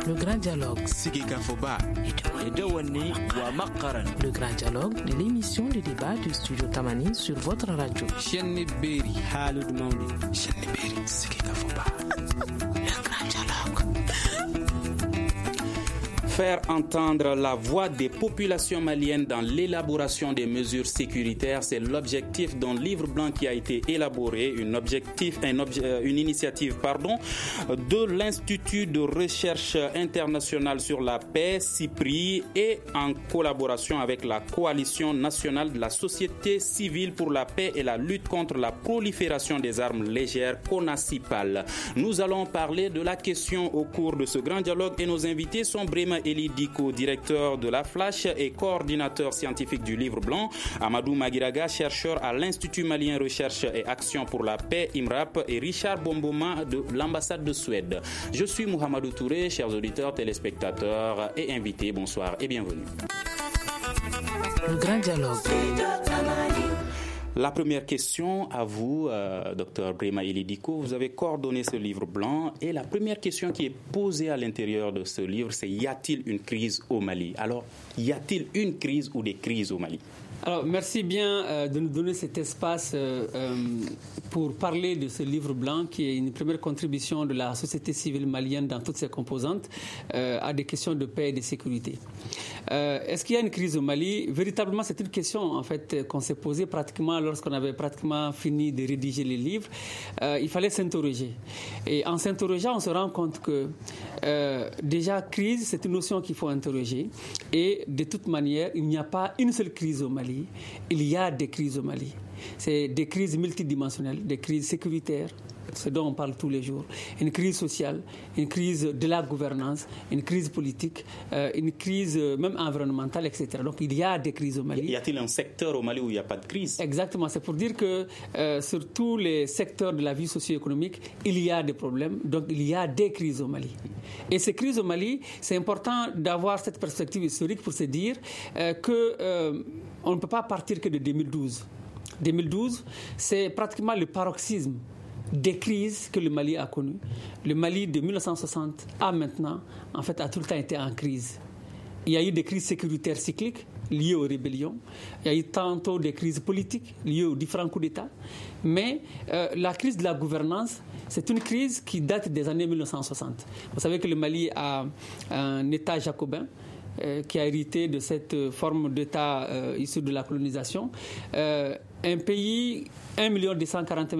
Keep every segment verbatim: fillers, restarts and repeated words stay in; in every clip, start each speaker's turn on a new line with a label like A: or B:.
A: Le grand dialogue. Le grand dialogue de l'émission de débat du studio Tamani sur votre radio. Le grand dialogue.
B: Faire entendre la voix des populations maliennes dans l'élaboration des mesures sécuritaires, c'est l'objectif d'un livre blanc qui a été élaboré, une, objectif, un obje, une initiative pardon, de l'Institut de recherche internationale sur la paix, CIPRI, et en collaboration avec la Coalition nationale de la société civile pour la paix et la lutte contre la prolifération des armes légères, CONACIPAL. Nous allons parler de la question au cours de ce grand dialogue et nos invités sont Brema Eli Diko, directeur de la Flash et coordinateur scientifique du Livre Blanc, Amadou Magiraga, chercheur à l'Institut malien Recherche et Action pour la paix, IMRAP, et Richard Bomboma de l'ambassade de Suède. Je suis Mohamedou Touré, chers auditeurs, téléspectateurs et invités, bonsoir et bienvenue.
A: Le grand dialogue.
B: La première question à vous, euh, docteur Brema Eli Diko. Vous avez coordonné ce livre blanc et la première question qui est posée à l'intérieur de ce livre, c'est y a-t-il une crise au Mali? Alors, y a-t-il une crise ou des crises au Mali?
C: Alors, merci bien euh, de nous donner cet espace euh, euh, pour parler de ce livre blanc qui est une première contribution de la société civile malienne dans toutes ses composantes euh, à des questions de paix et de sécurité. Euh, est-ce qu'il y a une crise au Mali? Véritablement, c'est une question en fait qu'on s'est posée pratiquement lorsqu'on avait pratiquement fini de rédiger les livres. Euh, il fallait s'interroger. Et en s'interrogeant, on se rend compte que euh, déjà, crise, c'est une notion qu'il faut interroger. Et de toute manière, il n'y a pas une seule crise au Mali. Il y a des crises au Mali. C'est des crises multidimensionnelles, des crises sécuritaires, ce dont on parle tous les jours, une crise sociale, une crise de la gouvernance, une crise politique, euh, une crise même environnementale, et cetera. Donc il y a des crises au Mali.
B: Y a-t-il un secteur au Mali où il n'y a pas de crise?
C: Exactement, c'est pour dire que euh, sur tous les secteurs de la vie socio-économique, il y a des problèmes, donc il y a des crises au Mali. Et ces crises au Mali, c'est important d'avoir cette perspective historique pour se dire euh, qu'on euh, ne peut pas partir que de deux mille douze. deux mille douze, c'est pratiquement le paroxysme des crises que le Mali a connues. Le Mali de mille neuf cent soixante à maintenant, en fait, a tout le temps été en crise. Il y a eu des crises sécuritaires cycliques liées aux rébellions. Il y a eu tantôt des crises politiques liées aux différents coups d'État. Mais euh, la crise de la gouvernance, c'est une crise qui date des années mille neuf cent soixante. Vous savez que le Mali a un État jacobin euh, qui a hérité de cette forme d'État euh, issue de la colonisation. Euh, un pays, un million deux cent quarante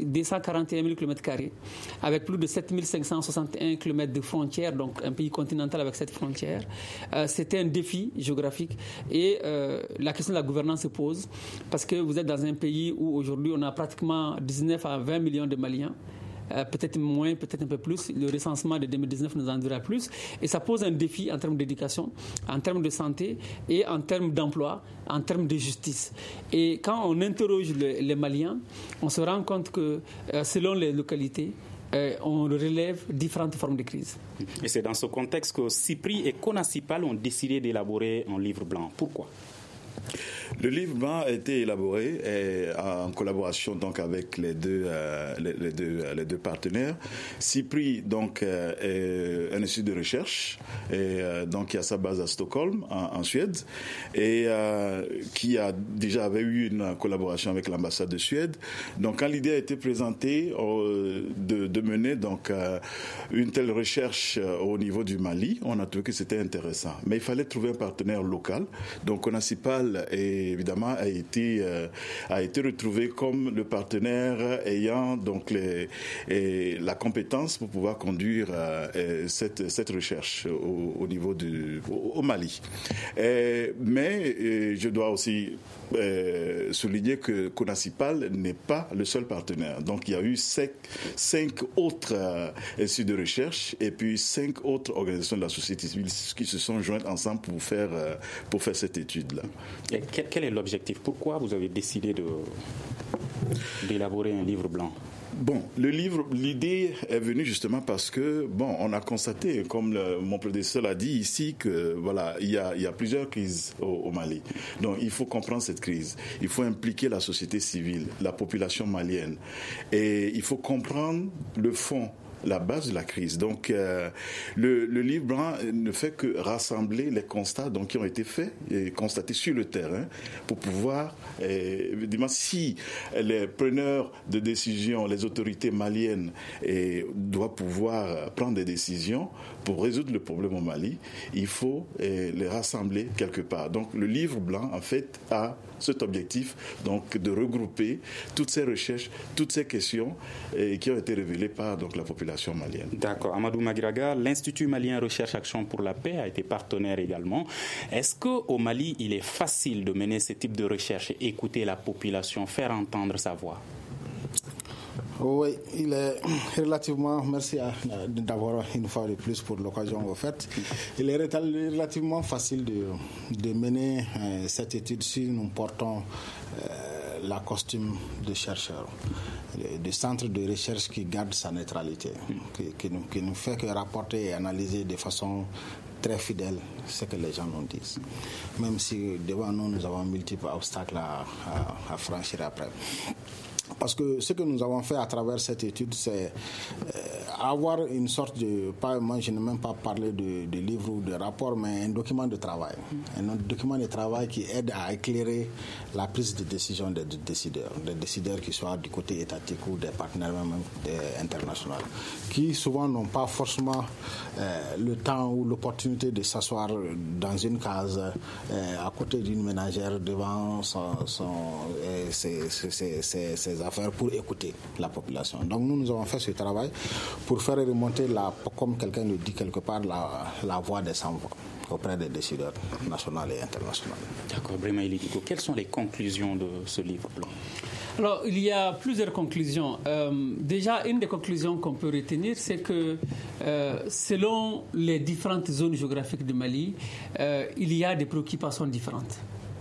C: et un mille kilomètres carrés, avec plus de sept mille cinq cent soixante et un kilomètres de frontières, donc un pays continental avec cette frontière. Euh, c'était un défi géographique et euh, la question de la gouvernance se pose parce que vous êtes dans un pays où aujourd'hui on a pratiquement dix-neuf à vingt millions de Maliens. Euh, peut-être moins, peut-être un peu plus. Le recensement de deux mille dix-neuf nous en dira plus. Et ça pose un défi en termes d'éducation, en termes de santé et en termes d'emploi, en termes de justice. Et quand on interroge le, les Maliens, on se rend compte que euh, selon les localités, Euh, on relève différentes formes de crise.
B: Et c'est dans ce contexte que CIPRI et CONACIPAL ont décidé d'élaborer un livre blanc. Pourquoi?
D: Le livre blanc a été élaboré et, en collaboration donc avec les deux, euh, les, les deux, les deux partenaires. CIPRI donc euh, est un institut de recherche et euh, donc qui a sa base à Stockholm en, en Suède et euh, qui a déjà avait eu une collaboration avec l'ambassade de Suède. Donc quand l'idée a été présentée euh, de, de mener donc euh, une telle recherche euh, au niveau du Mali, on a trouvé que c'était intéressant. Mais il fallait trouver un partenaire local. Donc CONACIPAL est évidemment a été euh, a été retrouvé comme le partenaire ayant donc les, et la compétence pour pouvoir conduire euh, cette cette recherche au, au niveau du au, au Mali. Et, mais et je dois aussi euh, souligner que CONACIPAL n'est pas le seul partenaire. Donc il y a eu cinq, cinq autres euh, instituts de recherche et puis cinq autres organisations de la société civile qui se sont jointes ensemble pour faire euh, pour faire cette étude là.
B: Et quel, quel est l'objectif? Pourquoi vous avez décidé de, d'élaborer un livre blanc?
D: Bon, le livre, l'idée est venue justement parce que, bon, on a constaté, comme le, mon prédécesseur l'a dit ici, que voilà, il y a, il y a plusieurs crises au, au Mali. Donc, il faut comprendre cette crise. Il faut impliquer la société civile, la population malienne, et il faut comprendre le fond la base de la crise. Donc, euh, le, le livre blanc ne fait que rassembler les constats donc, qui ont été faits et constatés sur le terrain pour pouvoir, euh, évidemment, si les preneurs de décision, les autorités maliennes eh, doivent pouvoir prendre des décisions pour résoudre le problème au Mali, il faut eh, les rassembler quelque part. Donc, le livre blanc, en fait, a cet objectif donc, de regrouper toutes ces recherches, toutes ces questions eh, qui ont été révélées par donc, la population malienne.
B: D'accord. Amadou Maguiraga, l'Institut malien Recherche Action pour la paix a été partenaire également. Est-ce qu'au Mali, il est facile de mener ce type de recherche, écouter la population, faire entendre sa voix?
E: Oui, il est relativement, merci à, d'avoir une fois de plus pour l'occasion offerte, il est relativement facile de, de mener euh, cette étude si nous portons euh, la costume de chercheur, du centre de recherche qui garde sa neutralité, qui, qui, nous, qui nous fait que rapporter et analyser de façon très fidèle ce que les gens nous disent, même si devant nous, nous avons multiples obstacles à, à, à franchir après. Parce que ce que nous avons fait à travers cette étude, c'est euh, avoir une sorte de, pas, moi je n'ai même pas parlé de, de livre ou de rapport, mais un document de travail. Un document de travail qui aide à éclairer la prise de décision des décideurs, des décideurs qui soient du côté étatique ou des partenaires même des internationaux, qui souvent n'ont pas forcément euh, le temps ou l'opportunité de s'asseoir dans une case euh, à côté d'une ménagère devant son, son, euh, ses, ses, ses, ses, ses affaires pour écouter la population. Donc nous, nous avons fait ce travail pour faire remonter, la, comme quelqu'un le dit quelque part, la, la voix des sans-voix auprès des décideurs nationaux et internationaux.
B: D'accord, Brema Elidiko, quelles sont les conclusions de ce livre blanc?
C: Alors, il y a plusieurs conclusions. Euh, déjà, une des conclusions qu'on peut retenir, c'est que euh, selon les différentes zones géographiques du Mali, euh, il y a des préoccupations différentes.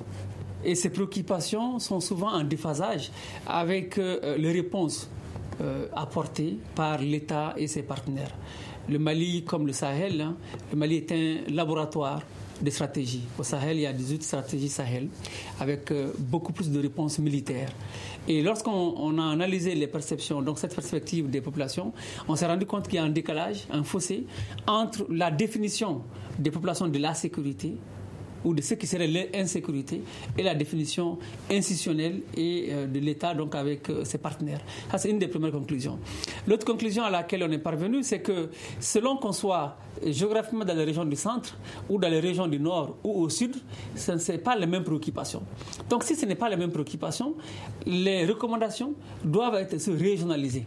C: Et ces préoccupations sont souvent en déphasage avec euh, les réponses euh, apportées par l'État et ses partenaires. Le Mali, comme le Sahel, hein, le Mali est un laboratoire de stratégie. Au Sahel, il y a dix-huit stratégies Sahel avec euh, beaucoup plus de réponses militaires. Et lorsqu'on on a analysé les perceptions, donc cette perspective des populations, on s'est rendu compte qu'il y a un décalage, un fossé entre la définition des populations de la sécurité ou de ce qui serait l'insécurité et la définition institutionnelle et euh, de l'État donc avec euh, ses partenaires. Ça, c'est une des premières conclusions. L'autre conclusion à laquelle on est parvenu, c'est que selon qu'on soit géographiquement dans les régions du centre ou dans les régions du nord ou au sud, ce n'est pas les mêmes préoccupations. Donc si ce n'est pas les mêmes préoccupations, les recommandations doivent être régionalisées.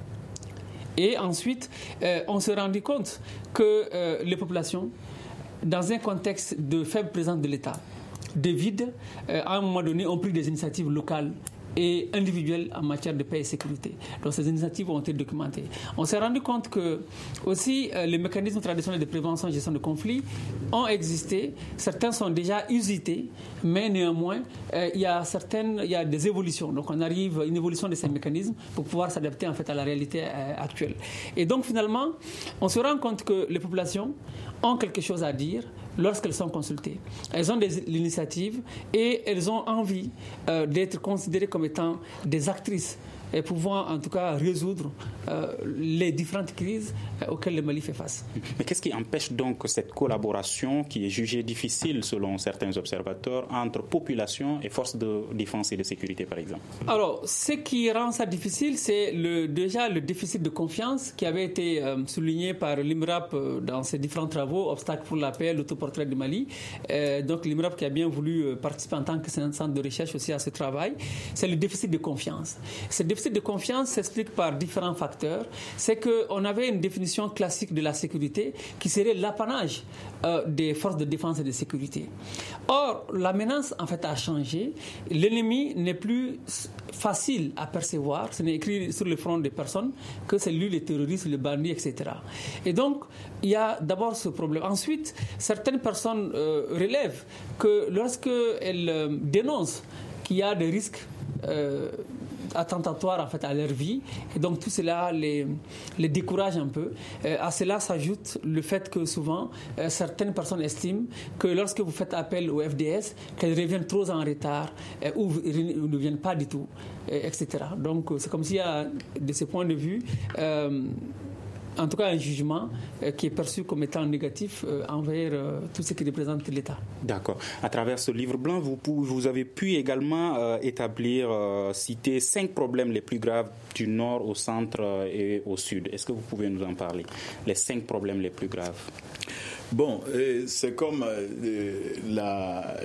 C: Et ensuite, euh, on s'est rendu compte que euh, les populations, dans un contexte de faible présence de l'État, de vide, euh, à un moment donné, ont pris des initiatives locales et individuelles en matière de paix et sécurité. Donc ces initiatives ont été documentées. On s'est rendu compte que aussi euh, les mécanismes traditionnels de prévention et gestion de conflits ont existé. Certains sont déjà usités, mais néanmoins, euh, il y a certaines, il y a des évolutions. Donc on arrive à une évolution de ces mécanismes pour pouvoir s'adapter en fait à la réalité euh, actuelle. Et donc finalement, on se rend compte que les populations ont quelque chose à dire lorsqu'elles sont consultées. Elles ont des initiatives et elles ont envie euh, d'être considérées comme étant des actrices et pouvant en tout cas résoudre euh, les différentes crises euh, auxquelles le Mali fait face.
B: Mais qu'est-ce qui empêche donc cette collaboration qui est jugée difficile selon certains observateurs entre population et forces de défense et de sécurité par exemple? Alors,
C: ce qui rend ça difficile, c'est le, déjà le déficit de confiance qui avait été euh, souligné par l'I M R A P euh, dans ses différents travaux, Obstacles pour la paix, l'autoportrait du Mali. Euh, donc l'I M R A P qui a bien voulu euh, participer en tant que centre de recherche aussi à ce travail, c'est le déficit de confiance. Ce déficit de confiance s'explique par différents facteurs. C'est qu'on avait une définition classique de la sécurité qui serait l'apanage euh, des forces de défense et de sécurité. Or, la menace en fait a changé. L'ennemi n'est plus facile à percevoir. Ce n'est écrit sur le front des personnes que c'est lui le terroriste, le bandit, et cetera. Et donc, il y a d'abord ce problème. Ensuite, certaines personnes euh, relèvent que lorsqu'elles euh, dénoncent qu'il y a des risques euh, attentatoires en fait à leur vie, et donc tout cela les, les décourage un peu. Euh, à cela s'ajoute le fait que souvent euh, certaines personnes estiment que lorsque vous faites appel au F D S, qu'elles reviennent trop en retard euh, ou, ou ne viennent pas du tout, euh, et cetera. Donc c'est comme s'il y a de ce point de vue euh, en tout cas un jugement euh, qui est perçu comme étant négatif euh, envers euh, tout ce qui représente l'État.
B: D'accord. À travers ce livre blanc, vous, vous avez pu également euh, établir, euh, citer cinq problèmes les plus graves du nord au centre euh, et au sud. Est-ce que vous pouvez nous en parler? Les cinq problèmes les plus graves.
D: Bon, euh, c'est comme euh, la,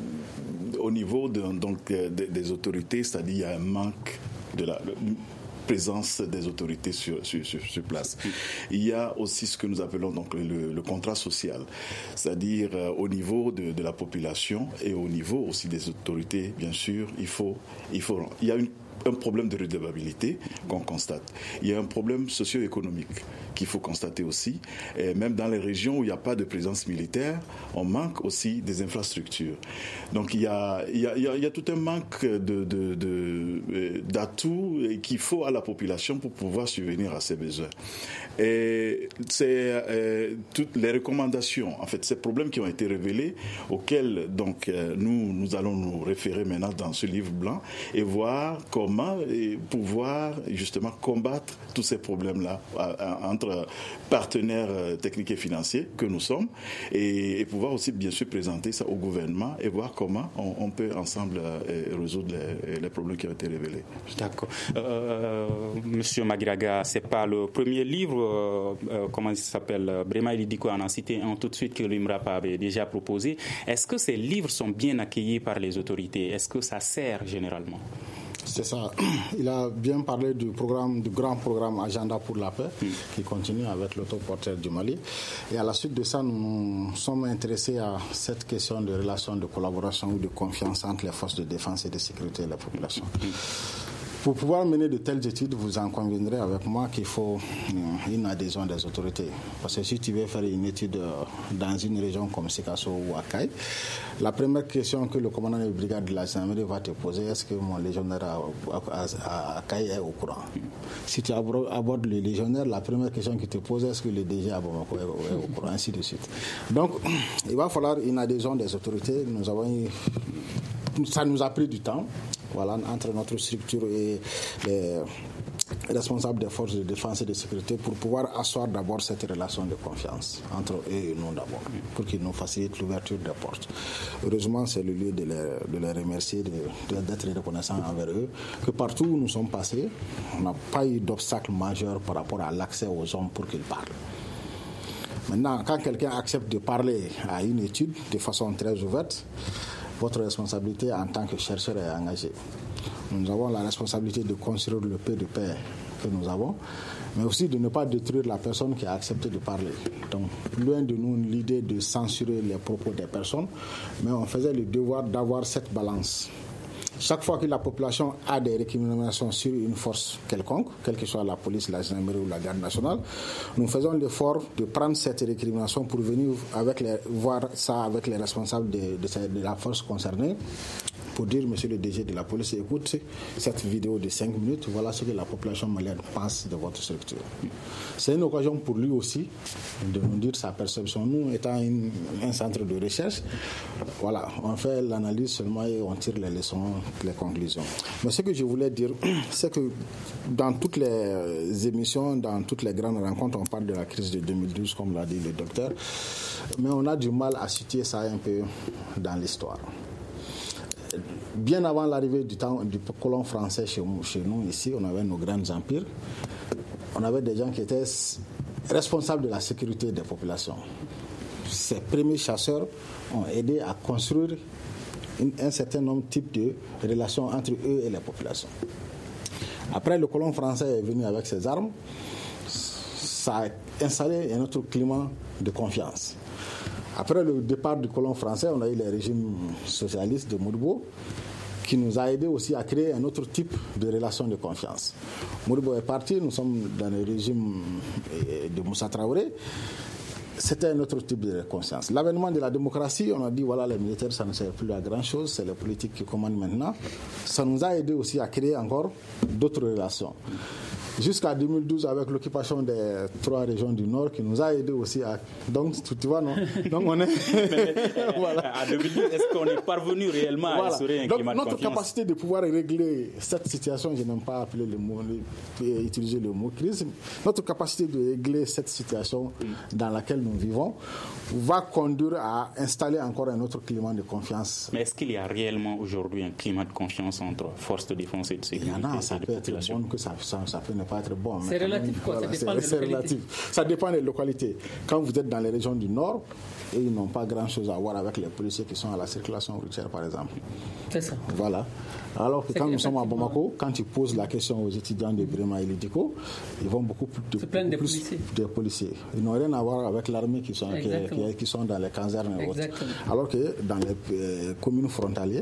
D: au niveau de, donc, de, des autorités, c'est-à-dire il y a un manque de la présence des autorités sur, sur, sur, sur place. Il y a aussi ce que nous appelons donc le, le contrat social, c'est-à-dire euh, au niveau de, de la population et au niveau aussi des autorités, bien sûr, il faut, il faut, il y a une un problème de redevabilité qu'on constate. Il y a un problème socio-économique qu'il faut constater aussi. Et même dans les régions où il n'y a pas de présence militaire, on manque aussi des infrastructures. Donc il y a, il y a, il y a, il y a tout un manque de, de, de, d'atouts qu'il faut à la population pour pouvoir subvenir à ses besoins. Et c'est euh, toutes les recommandations, en fait, ces problèmes qui ont été révélés, auxquels donc euh, nous, nous allons nous référer maintenant dans ce livre blanc et voir comment et pouvoir justement combattre tous ces problèmes-là entre partenaires techniques et financiers que nous sommes et, et pouvoir aussi bien sûr présenter ça au gouvernement et voir comment on, on peut ensemble euh, résoudre les, les problèmes qui ont été révélés.
B: D'accord. Euh, Monsieur Magiraga, c'est pas le premier livre. Euh, euh, comment il s'appelle, Brema Elidiko en a cité un tout de suite que l'UMRAP avait déjà proposé. Est-ce que ces livres sont bien accueillis par les autorités? Est-ce que ça sert généralement?
E: C'est ça. Il a bien parlé du programme, du grand programme Agenda pour la paix, mmh. qui continue avec l'autoporteur du Mali. Et à la suite de ça, nous nous sommes intéressés à cette question de relation de collaboration ou de confiance entre les forces de défense et de sécurité et la population. Mmh. Pour pouvoir mener de telles études, vous en conviendrez avec moi qu'il faut une adhésion des autorités. Parce que si tu veux faire une étude dans une région comme Sikasso ou Akaï, la première question que le commandant de brigade de la gendarmerie va te poser, est-ce que mon légionnaire à Akaï est au courant? Si tu abordes le légionnaire, la première question qu'il te pose, est-ce que le D G à Bamako est au courant, ainsi de suite. Donc, il va falloir une adhésion des autorités. Nous avons eu... Ça nous a pris du temps. Voilà, entre notre structure et les responsables des forces de défense et de sécurité pour pouvoir asseoir d'abord cette relation de confiance entre eux et nous d'abord, pour qu'ils nous facilitent l'ouverture des portes. Heureusement, c'est le lieu de les, de les remercier, de, de, d'être reconnaissant envers eux, que partout où nous sommes passés, on n'a pas eu d'obstacle majeur par rapport à l'accès aux hommes pour qu'ils parlent. Maintenant, quand quelqu'un accepte de parler à une étude de façon très ouverte, votre responsabilité en tant que chercheur est engagée. Nous avons la responsabilité de construire le peu de paix que nous avons, mais aussi de ne pas détruire la personne qui a accepté de parler. Donc, loin de nous l'idée de censurer les propos des personnes, mais on faisait le devoir d'avoir cette balance. Chaque fois que la population a des récriminations sur une force quelconque, quelle que soit la police, la gendarmerie ou la garde nationale, nous faisons l'effort de prendre cette récrimination pour venir avec les, voir ça avec les responsables de, de, de la force concernée, pour dire, monsieur le D G de la police, écoute cette vidéo de cinq minutes, voilà ce que la population malienne pense de votre structure. C'est une occasion pour lui aussi de nous dire sa perception. Nous, étant une, un centre de recherche, voilà, on fait l'analyse seulement et on tire les leçons, les conclusions. Mais ce que je voulais dire, c'est que dans toutes les émissions, dans toutes les grandes rencontres, on parle de la crise de deux mille douze, comme l'a dit le docteur, mais on a du mal à situer ça un peu dans l'histoire. Bien avant l'arrivée du, temps, du colon français chez, chez nous, ici, on avait nos grands empires. On avait des gens qui étaient responsables de la sécurité des populations. Ces premiers chasseurs ont aidé à construire une, un certain nombre de types de relations entre eux et les populations. Après, le colon français est venu avec ses armes. Ça a installé un autre climat de confiance. Après le départ du colon français, on a eu les régimes socialistes de Modibo qui nous a aidé aussi à créer un autre type de relation de confiance. Modibo est parti, nous sommes dans le régime de Moussa Traoré. C'était un autre type de conscience. L'avènement de la démocratie, on a dit voilà, les militaires, ça ne sert plus à grand-chose, c'est les politiques qui commandent maintenant. Ça nous a aidé aussi à créer encore d'autres relations. jusqu'à deux mille douze avec l'occupation des trois régions du Nord qui nous a aidé aussi à... Donc, tu vois, non? Donc, on est...
B: voilà. À deux mille douze, est-ce qu'on est parvenu réellement voilà. à instaurer un
E: Donc,
B: climat de
E: notre
B: confiance?
E: capacité de pouvoir régler cette situation, je n'aime pas appeler le mot, utiliser le mot crise, notre capacité de régler cette situation dans laquelle nous vivons va conduire à installer encore un autre climat de confiance.
B: Mais est-ce qu'il y a réellement aujourd'hui un climat de confiance entre forces de défense et de sécurité?
E: Il y en a, ça peut être bon, que ça, ça, ça peut ne pas être bon.
C: C'est relatif, quoi.
E: Voilà,
C: Ça dépend
E: c'est,
C: des
E: c'est relatif. Ça dépend des localités. Quand vous êtes dans les régions du Nord, et ils n'ont pas grand-chose à voir avec les policiers qui sont à la circulation routière, par exemple.
C: C'est ça.
E: Voilà. Alors que
C: c'est
E: quand nous sommes à Bamako, quand tu poses la question aux étudiants de Birima et Lidiko, ils vont beaucoup plus de, beaucoup
C: des,
E: plus
C: policiers.
E: de policiers. Ils n'ont rien à voir avec l'armée qui sont, qui, qui sont dans les casernes et autres. Alors que dans les euh, communes frontalières,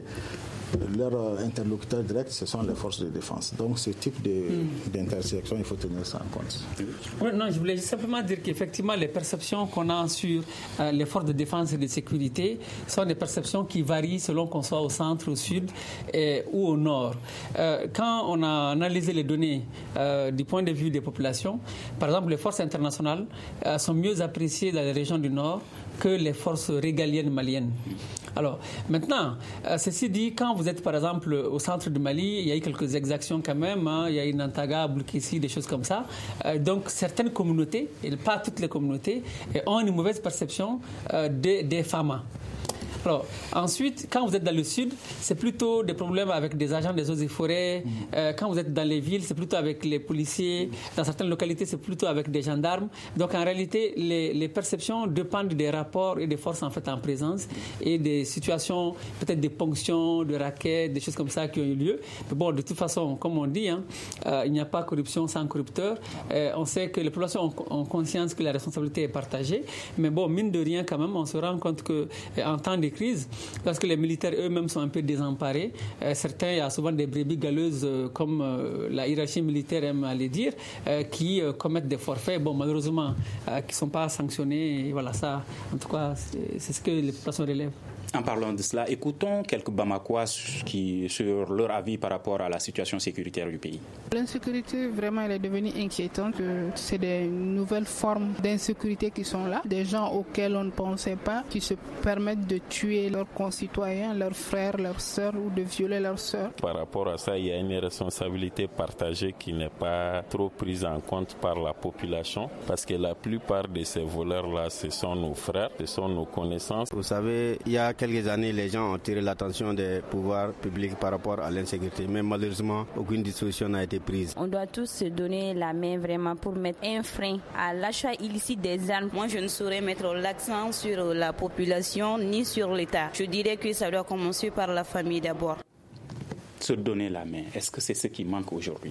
E: leur interlocuteur direct, ce sont les forces de défense. Donc, ce type de, mm. d'intersection, il faut tenir ça en compte.
C: Oui, non, je voulais simplement dire qu'effectivement, les perceptions qu'on a sur euh, les forces de défense et de sécurité sont des perceptions qui varient selon qu'on soit au centre, au sud et, ou au nord. Euh, quand on a analysé les données euh, du point de vue des populations, par exemple, les forces internationales euh, sont mieux appréciées dans les régions du nord que les forces régaliennes maliennes. Alors, maintenant, euh, ceci dit, quand vous êtes par exemple au centre du Mali, il y a eu quelques exactions quand même, hein, il y a eu Nantaga, Boulkessi, des choses comme ça. Euh, donc, certaines communautés, et pas toutes les communautés, ont une mauvaise perception euh, des, des F A M A. Alors, ensuite, quand vous êtes dans le sud, c'est plutôt des problèmes avec des agents des eaux et forêts. Euh, quand vous êtes dans les villes, c'est plutôt avec les policiers. Dans certaines localités, c'est plutôt avec des gendarmes. Donc, en réalité, les, les perceptions dépendent des rapports et des forces en fait en présence et des situations, peut-être des ponctions, de raquettes, des choses comme ça qui ont eu lieu. Mais bon, de toute façon, comme on dit, hein, euh, il n'y a pas corruption sans corrupteur. Euh, on sait que les populations ont, ont conscience que la responsabilité est partagée. Mais bon, mine de rien, quand même, on se rend compte qu'en temps de crise, parce que les militaires eux-mêmes sont un peu désemparés. Euh, certains, il y a souvent des brebis galeuses, euh, comme euh, la hiérarchie militaire aime à le dire, euh, qui euh, commettent des forfaits, bon, malheureusement, euh, qui ne sont pas sanctionnés. Et voilà, ça, en tout cas, c'est, c'est ce que les populations relèvent.
B: En parlant de cela, écoutons quelques Bamakois qui, sur leur avis par rapport à la situation sécuritaire du pays.
F: L'insécurité, vraiment, elle est devenue inquiétante. C'est des nouvelles formes d'insécurité qui sont là. Des gens auxquels on ne pensait pas, qui se permettent de tuer leurs concitoyens, leurs frères, leurs sœurs ou de violer leurs sœurs.
G: Par rapport à ça, il y a une responsabilité partagée qui n'est pas trop prise en compte par la population parce que la plupart de ces voleurs-là, ce sont nos frères, ce sont nos connaissances.
H: Vous savez, il y a quelques années, les gens ont tiré l'attention des pouvoirs publics par rapport à l'insécurité, mais malheureusement, aucune disposition n'a été prise.
I: On doit tous se donner la main vraiment pour mettre un frein à l'achat illicite des armes. Moi, je ne saurais mettre l'accent sur la population ni sur l'État. Je dirais que ça doit commencer par la famille d'abord.
B: Se donner la main, est-ce que c'est ce qui manque aujourd'hui?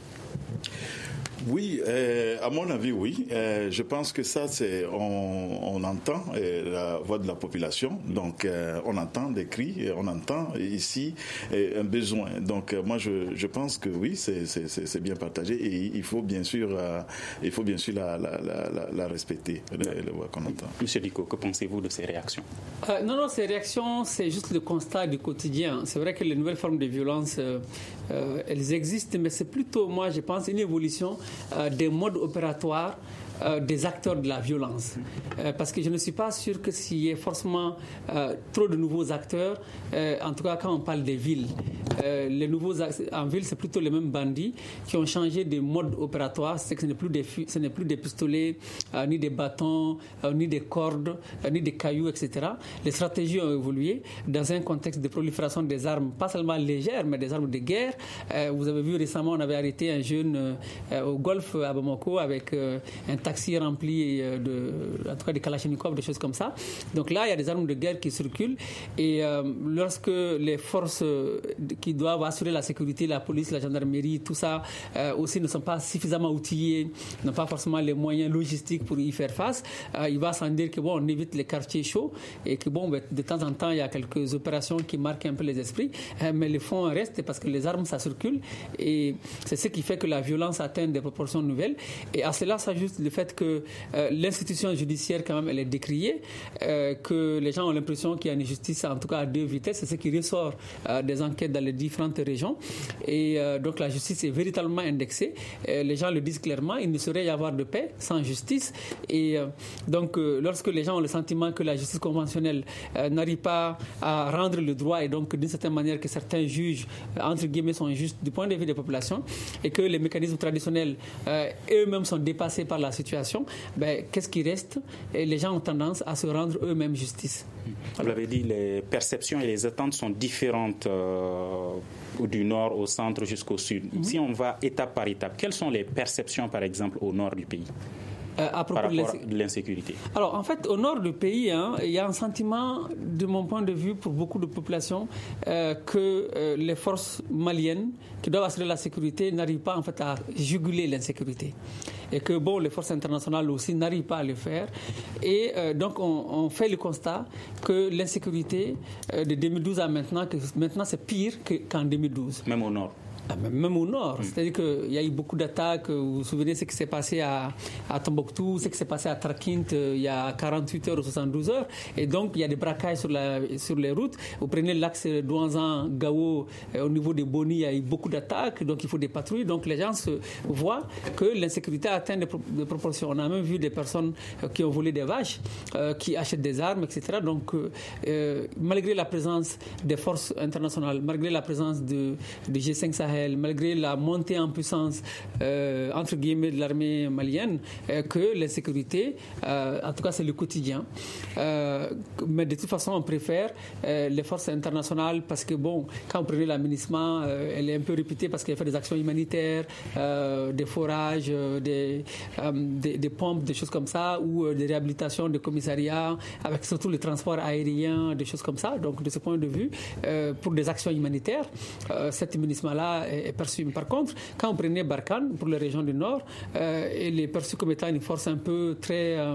D: Oui, euh, à mon avis, oui. Euh, je pense que ça, c'est on, on entend euh, la voix de la population, donc euh, on entend des cris, on entend ici euh, un besoin. Donc euh, moi, je, je pense que oui, c'est, c'est, c'est bien partagé et il faut bien sûr, euh, il faut bien sûr la, la, la, la respecter, la, la voix qu'on entend.
B: Monsieur Diko, que pensez-vous de ces réactions?
C: euh, Non, non, ces réactions, c'est juste le constat du quotidien. C'est vrai que les nouvelles formes de violence, euh, euh, elles existent, mais c'est plutôt, moi, je pense, une évolution Euh, des modes opératoires euh, des acteurs de la violence. Euh, parce que je ne suis pas sûr que s'il y ait forcément euh, trop de nouveaux acteurs, euh, en tout cas quand on parle des villes, euh, les nouveaux en ville, c'est plutôt les mêmes bandits qui ont changé de mode opératoire. C'est que ce n'est plus des, ce n'est plus des pistolets, euh, ni des bâtons, euh, ni des cordes, euh, ni des cailloux, et cetera. Les stratégies ont évolué dans un contexte de prolifération des armes, pas seulement légères, mais des armes de guerre. Euh, vous avez vu récemment, on avait arrêté un jeune euh, au golfe à Bamako avec euh, un taxi rempli de, en tout cas des kalachnikovs, des choses comme ça. Donc là, il y a des armes de guerre qui circulent et euh, lorsque les forces qui doivent assurer la sécurité, la police, la gendarmerie, tout ça euh, aussi ne sont pas suffisamment outillés, n'ont pas forcément les moyens logistiques pour y faire face, euh, il va sans dire que bon, on évite les quartiers chauds et que bon, de temps en temps, il y a quelques opérations qui marquent un peu les esprits, euh, mais le fond reste parce que les armes, ça circule et c'est ce qui fait que la violence atteint des proportions nouvelles. Et à cela s'ajoute le fait fait que euh, l'institution judiciaire, quand même, elle est décriée, euh, que les gens ont l'impression qu'il y a une justice, en tout cas à deux vitesses. C'est ce qui ressort euh, des enquêtes dans les différentes régions. Et euh, donc la justice est véritablement indexée. Euh, les gens le disent clairement, il ne saurait y avoir de paix sans justice. Et euh, donc euh, lorsque les gens ont le sentiment que la justice conventionnelle euh, n'arrive pas à rendre le droit, et donc d'une certaine manière que certains juges, euh, entre guillemets, sont injustes du point de vue des populations, et que les mécanismes traditionnels euh, eux-mêmes sont dépassés par la situation, ben, qu'est-ce qui reste? Et les gens ont tendance à se rendre eux-mêmes justice.
B: Vous l'avez dit, les perceptions et les attentes sont différentes euh, du nord au centre jusqu'au sud. Mm-hmm. Si on va étape par étape, quelles sont les perceptions, par exemple, au nord du pays? Euh, à propos par rapport de l'insécurité.
C: Alors, en fait, au nord du pays, hein, il y a un sentiment, de mon point de vue, pour beaucoup de populations, euh, que euh, les forces maliennes qui doivent assurer la sécurité n'arrivent pas en fait à juguler l'insécurité. Et que, bon, les forces internationales aussi n'arrivent pas à le faire. Et euh, donc, on, on fait le constat que l'insécurité euh, de deux mille douze à maintenant, que maintenant c'est pire que, qu'en deux mille douze.
B: Même au nord.
C: Même au nord. Mmh. C'est-à-dire qu'il y a eu beaucoup d'attaques. Vous vous souvenez ce qui s'est passé à, à Tombouctou, ce qui s'est passé à Tarkint euh, il y a quarante-huit heures ou soixante-douze heures. Et donc, il y a des braquages sur, la, sur les routes. Vous prenez l'axe Douanzan-Gao, euh, au niveau des Boni, il y a eu beaucoup d'attaques. Donc, il faut des patrouilles. Donc, les gens se voient que l'insécurité atteint des, pro- des proportions. On a même vu des personnes euh, qui ont volé des vaches, euh, qui achètent des armes, et cetera. Donc, euh, malgré la présence des forces internationales, malgré la présence de, de G cinq Sahel, malgré la montée en puissance euh, entre guillemets de l'armée malienne, euh, que l'insécurité, euh, en tout cas c'est le quotidien. Euh, mais de toute façon, on préfère euh, les forces internationales parce que bon, quand on prenait la MINUSMA, euh, elle est un peu réputée parce qu'elle fait des actions humanitaires, euh, des forages, euh, des, euh, des, des pompes, des choses comme ça, ou euh, des réhabilitations de commissariats, avec surtout le transport aérien, des choses comme ça. Donc de ce point de vue, euh, pour des actions humanitaires, euh, cette MINUSMA-là est perçue. Par contre, quand on prenait Barkhane pour les régions du Nord, euh, elle est perçue comme étant une force un peu très euh,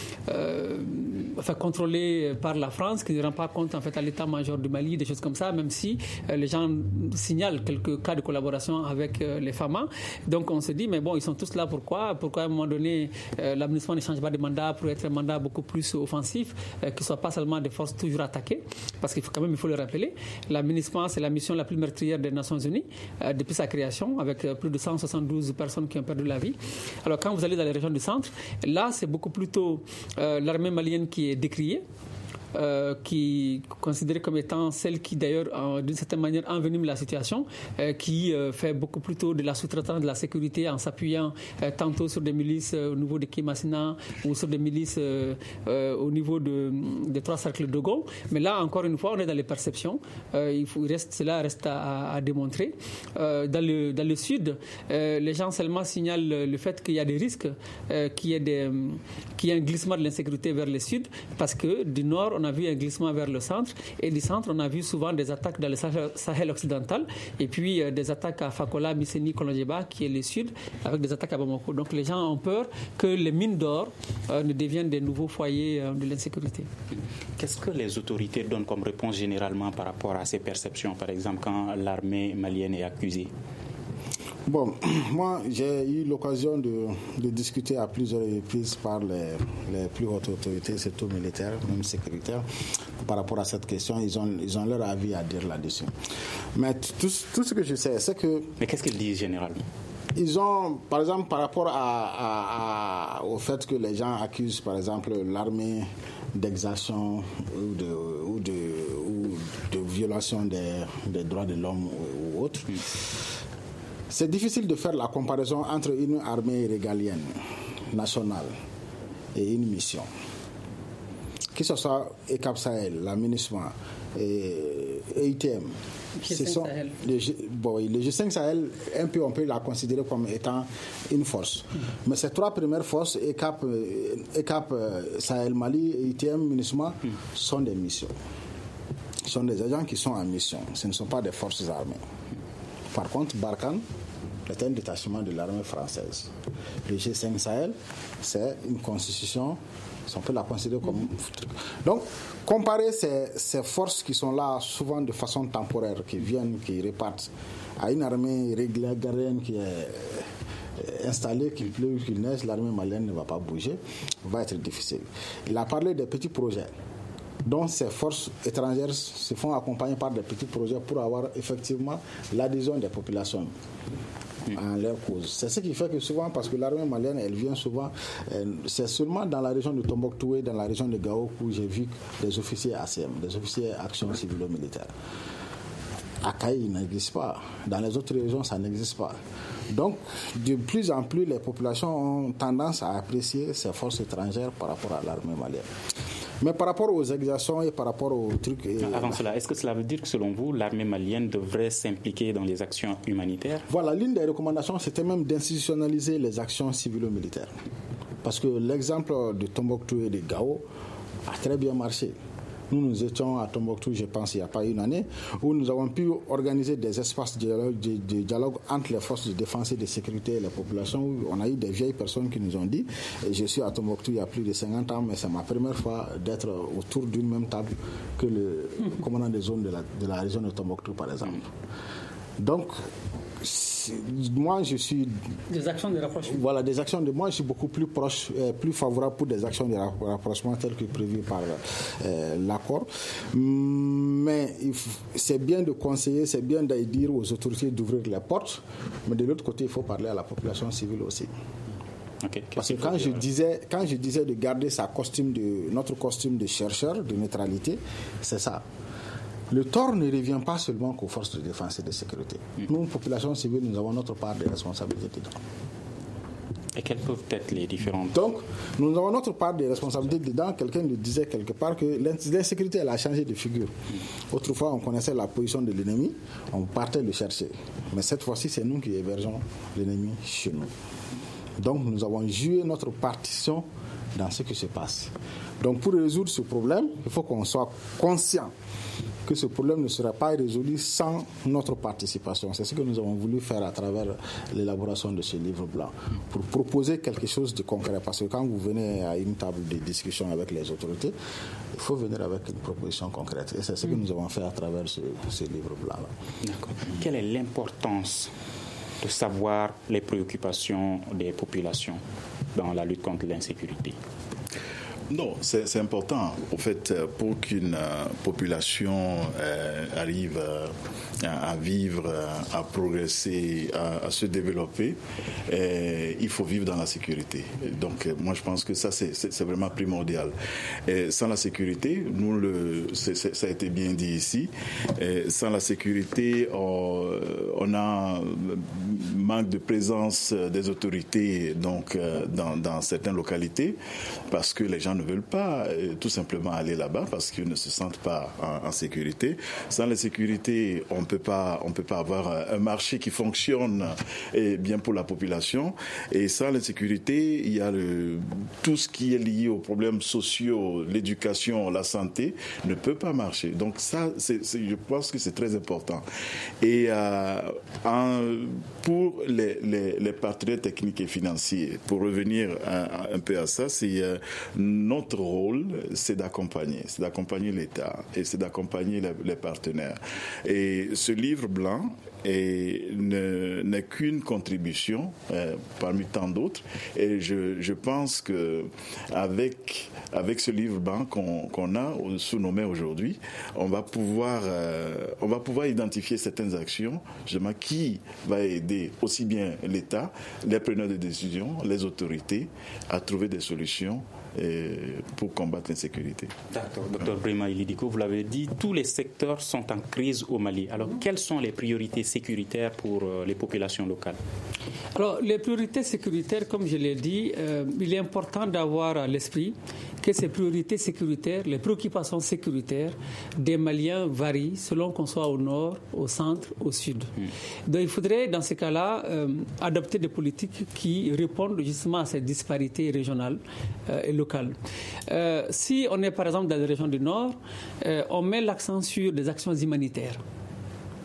C: euh, enfin, contrôlée par la France, qui ne rend pas compte en fait à l'état-major du Mali, des choses comme ça, même si euh, les gens signalent quelques cas de collaboration avec euh, les F A M A. Donc on se dit, mais bon, ils sont tous là, pourquoi Pourquoi à un moment donné, euh, l'administration ne change pas de mandat pour être un mandat beaucoup plus offensif, euh, que ce ne soit pas seulement des forces toujours attaquées, parce qu'il faut quand même, il faut le rappeler, la MINUSMA, c'est la mission la plus meurtrière des Nations Unies, euh, depuis sa création, avec euh, plus de cent soixante-douze personnes qui ont perdu la vie. Alors quand vous allez dans les régions du centre, là c'est beaucoup plutôt euh, l'armée malienne qui est décriée, Euh, qui est considérée comme étant celle qui d'ailleurs euh, d'une certaine manière envenime la situation, euh, qui euh, fait beaucoup plutôt de la sous-traitance de la sécurité en s'appuyant euh, tantôt sur des milices euh, au niveau de Kimasina ou sur des milices euh, euh, au niveau de, des trois cercles de Gaulle. Mais là encore une fois on est dans les perceptions, euh, il faut, il reste, cela reste à, à démontrer. Euh, dans, le, dans le sud, euh, les gens seulement signalent le, le fait qu'il y a des risques, euh, qu'il y ait des, qu'il y ait un glissement de l'insécurité vers le sud, parce que du nord on a vu un glissement vers le centre, et du centre on a vu souvent des attaques dans le Sahel, Sahel occidental, et puis euh, des attaques à Fakola, Misséni, Kolonjeba qui est le sud, avec des attaques à Bamako. Donc les gens ont peur que les mines d'or euh, ne deviennent des nouveaux foyers euh, de l'insécurité.
B: Qu'est-ce que les autorités donnent comme réponse généralement par rapport à ces perceptions, par exemple quand l'armée malienne est accusée?
E: Bon, moi, j'ai eu l'occasion de, de discuter à plusieurs reprises par les, les plus hautes autorités, surtout militaires, même sécuritaires, par rapport à cette question. Ils ont, ils ont leur avis à dire là-dessus. Mais tout, tout ce que je sais, c'est que...
B: Mais qu'est-ce qu'ils disent généralement?
E: Ils ont, par exemple, par rapport à, à, à, au fait que les gens accusent, par exemple, l'armée d'exaction ou de, ou de, ou de violation des, des droits de l'homme ou, ou autre, mmh. C'est difficile de faire la comparaison entre une armée régalienne nationale et une mission. Que ce soit E C A P Sahel, la MINUSMA, et E I T M. Ce sont les, bon, les G cinq Sahel, un peu on peut la considérer comme étant une force. Mm-hmm. Mais ces trois premières forces, E C A P, E C A P Sahel Mali, E I T M, MINUSMA, mm-hmm. sont des missions. Ce sont des agents qui sont en mission. Ce ne sont pas des forces armées. Par contre, Barkhane est un détachement de l'armée française. Le G cinq Sahel, c'est une constitution, on peut la considérer comme... Mmh. Donc, comparer ces, ces forces qui sont là souvent de façon temporaire, qui viennent, qui repartent, à une armée régalienne qui est installé, qu'il pleuve, qu'il neige, l'armée malienne ne va pas bouger, va être difficile. Il a parlé des petits projets, dont ces forces étrangères se font accompagner par des petits projets pour avoir effectivement l'adhésion des populations en leur cause. C'est ce qui fait que souvent, parce que l'armée malienne, elle vient souvent, euh, c'est seulement dans la région de Tombouctou et dans la région de Gao où j'ai vu des officiers A C M, des officiers Action Civilo-Militaire. À Kaï, il n'existe pas. Dans les autres régions, ça n'existe pas. Donc, de plus en plus, les populations ont tendance à apprécier ces forces étrangères par rapport à l'armée malienne. Mais par rapport aux exactions et par rapport aux trucs... Et
B: Avant cela, est-ce que cela veut dire que selon vous, l'armée malienne devrait s'impliquer dans les actions humanitaires?
E: Voilà, l'une des recommandations, c'était même d'institutionnaliser les actions civilo-militaires. Parce que l'exemple de Tombouctou et de Gao a très bien marché. Nous, nous étions à Tombouctou, je pense, il n'y a pas une année, où nous avons pu organiser des espaces de dialogue, de, de dialogue entre les forces de défense et de sécurité et les populations, où on a eu des vieilles personnes qui nous ont dit, et je suis à Tombouctou il y a plus de cinquante ans, mais c'est ma première fois d'être autour d'une même table que le commandant des zones de la, de la région de Tombouctou, par exemple. Donc, moi, je suis...
C: Des actions de rapprochement.
E: Voilà, des actions de... Moi, je suis beaucoup plus proche, euh, plus favorable pour des actions de rapprochement telles que prévues par euh, l'accord. Mais c'est bien de conseiller, c'est bien de dire aux autorités d'ouvrir les portes, mais de l'autre côté, il faut parler à la population civile aussi.
B: Okay.
E: Parce que quand je, disais, quand je disais de garder sa costume de, notre costume de chercheur, de neutralité, c'est ça. Le tort ne revient pas seulement qu'aux forces de défense et de sécurité. Mm. Nous, population civile, nous avons notre part de responsabilité dedans.
B: Et quelles peuvent être les différentes...
E: Donc, nous avons notre part de responsabilité dedans. Quelqu'un le disait quelque part que l'insécurité, elle a changé de figure. Mm. Autrefois, on connaissait la position de l'ennemi, on partait le chercher. Mais cette fois-ci, c'est nous qui hébergeons l'ennemi chez nous. Donc, nous avons joué notre partition dans ce qui se passe. Donc, pour résoudre ce problème, il faut qu'on soit conscient que ce problème ne sera pas résolu sans notre participation. C'est ce que nous avons voulu faire à travers l'élaboration de ce livre blanc, pour proposer quelque chose de concret. Parce que quand vous venez à une table de discussion avec les autorités, il faut venir avec une proposition concrète. Et c'est ce que nous avons fait à travers ce, ce livre blanc-là.
B: D'accord. Quelle est l'importance de savoir les préoccupations des populations dans la lutte contre l'insécurité?
D: Non, c'est, c'est important. En fait, pour qu'une euh, population euh, arrive euh, à, à vivre, à progresser, à, à se développer, euh, il faut vivre dans la sécurité. Donc, moi, je pense que ça, c'est, c'est, c'est vraiment primordial. Et sans la sécurité, nous, le, c'est, c'est, ça a été bien dit ici, et sans la sécurité, on, on a manque de présence des autorités donc, dans, dans certaines localités, parce que les gens ne veulent pas euh, tout simplement aller là-bas parce qu'ils ne se sentent pas en, en sécurité. Sans la sécurité, on peut pas, on peut pas avoir un marché qui fonctionne et bien pour la population. Et sans la sécurité, il y a le, tout ce qui est lié aux problèmes sociaux, l'éducation, la santé ne peut pas marcher. Donc ça, c'est, c'est, je pense que c'est très important. Et euh, en, pour les, les, les partenaires techniques et financiers, pour revenir un, un peu à ça, c'est euh, notre rôle, c'est d'accompagner, c'est d'accompagner l'État et c'est d'accompagner les, les partenaires. Et ce livre blanc et ne, n'est qu'une contribution euh, parmi tant d'autres. Et je, je pense que avec avec ce livre blanc qu'on, qu'on a sous nos mains aujourd'hui, on va pouvoir euh, on va pouvoir identifier certaines actions, justement, qui va aider aussi bien l'État, les preneurs de décision, les autorités à trouver des solutions pour combattre l'insécurité.
B: D'accord. Docteur Brema Ilidiko, vous l'avez dit, tous les secteurs sont en crise au Mali. Alors, quelles sont les priorités sécuritaires pour les populations locales?
C: Alors, les priorités sécuritaires, comme je l'ai dit, euh, il est important d'avoir à l'esprit que ces priorités sécuritaires, les préoccupations sécuritaires des Maliens varient selon qu'on soit au nord, au centre, au sud. Mmh. Donc, il faudrait, dans ces cas-là, euh, adopter des politiques qui répondent justement à ces disparités régionales euh, et locales. Euh, si on est, par exemple, dans les régions du nord, euh, on met l'accent sur des actions humanitaires.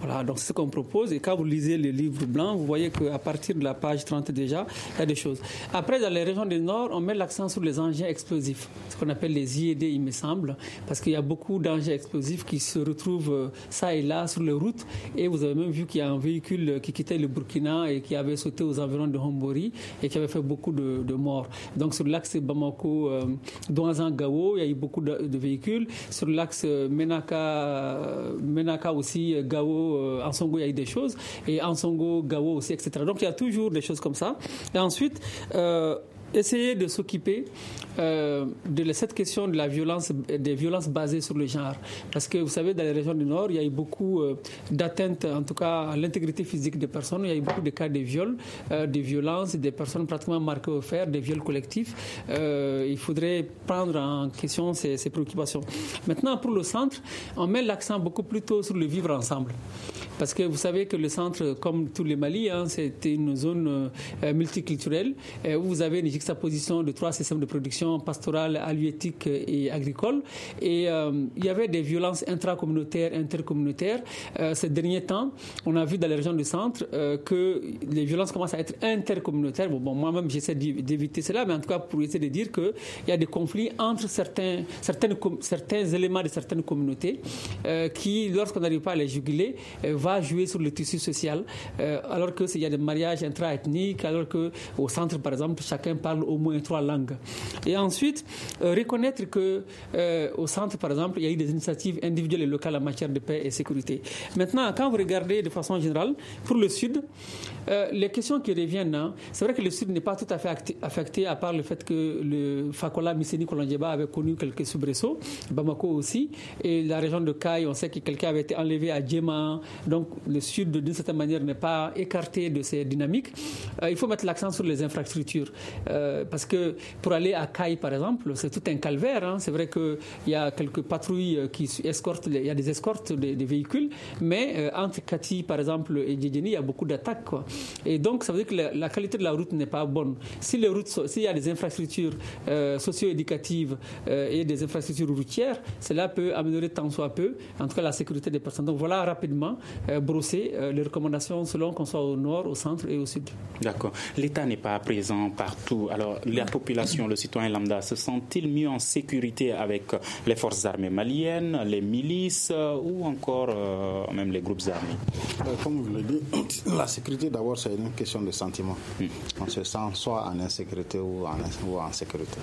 C: Voilà, donc c'est ce qu'on propose. Et quand vous lisez le livre blanc, vous voyez qu'à partir de la page trente déjà, il y a des choses. Après, dans les régions du Nord, on met l'accent sur les engins explosifs, ce qu'on appelle les I E D, il me semble, parce qu'il y a beaucoup d'engins explosifs qui se retrouvent ça et là sur les routes. Et vous avez même vu qu'il y a un véhicule qui quittait le Burkina et qui avait sauté aux environs de Hombori et qui avait fait beaucoup de, de morts. Donc sur l'axe Bamako, euh, Douazan-Gao, il y a eu beaucoup de, de véhicules. Sur l'axe Menaka, Menaka aussi, Gao, euh, Ansongo, il y a eu des choses. Et Ansongo, Gao aussi, et cetera. Donc il y a toujours des choses comme ça. Et ensuite, euh, essayer de s'occuper euh, de cette question de la violence, des violences basées sur le genre. Parce que vous savez, dans les régions du Nord, il y a eu beaucoup euh, d'atteintes, en tout cas à l'intégrité physique des personnes. Il y a eu beaucoup de cas de viols, euh, de violences, des personnes pratiquement marquées au fer, des viols collectifs. Euh, il faudrait prendre en question ces, ces préoccupations. Maintenant, pour le centre, on met l'accent beaucoup plus tôt sur le vivre ensemble. Parce que vous savez que le centre, comme tous les Mali, hein, c'est une zone euh, multiculturelle euh, où vous avez une juxtaposition de trois systèmes de production pastorale, halieutique et agricole. Et euh, il y avait des violences intracommunautaires, intercommunautaires. Euh, ces derniers temps, on a vu dans les régions du centre euh, que les violences commencent à être intercommunautaires. Bon, bon, moi-même, j'essaie d'éviter cela, mais en tout cas, pour essayer de dire qu'il y a des conflits entre certains, certaines, certains éléments de certaines communautés euh, qui, lorsqu'on n'arrive pas à les juguler, euh, va jouer sur le tissu social, euh, alors qu'il y a des mariages intra-ethniques, alors qu'au centre, par exemple, chacun parle au moins trois langues. Et ensuite, euh, reconnaître qu'au euh, centre, par exemple, il y a eu des initiatives individuelles et locales en matière de paix et sécurité. Maintenant, quand vous regardez de façon générale, pour le Sud, euh, les questions qui reviennent, hein, c'est vrai que le Sud n'est pas tout à fait affecté, à part le fait que le Fakola Miseni Kolonjeba avait connu quelques soubresauts, Bamako aussi, et la région de Kaï, on sait que quelqu'un avait été enlevé à Djema. Donc le Sud, d'une certaine manière, n'est pas écarté de ces dynamiques. Euh, il faut mettre l'accent sur les infrastructures. Euh, parce que pour aller à Kaï, par exemple, c'est tout un calvaire. Hein. C'est vrai qu'il y a quelques patrouilles qui escortent, il y a des escortes des, des véhicules, mais euh, entre Kati, par exemple, et Djedjeni, il y a beaucoup d'attaques, quoi. Et donc, ça veut dire que la, la qualité de la route n'est pas bonne. Si les routes, s'il y a des infrastructures euh, socio-éducatives euh, et des infrastructures routières, cela peut améliorer tant soit peu, en tout cas, la sécurité des personnes. Donc, voilà rapidement euh, brosser euh, les recommandations selon qu'on soit au nord, au centre et au sud.
B: D'accord. L'État n'est pas présent partout. Alors, la population, le citoyen lambda, se sent-il mieux en sécurité avec les forces armées maliennes, les milices euh, ou encore euh, même les groupes armés?
E: euh, Comme vous le dites, la sécurité d'abord c'est une question de sentiment. Hmm. On se sent soit en insécurité ou en, ou en sécurité.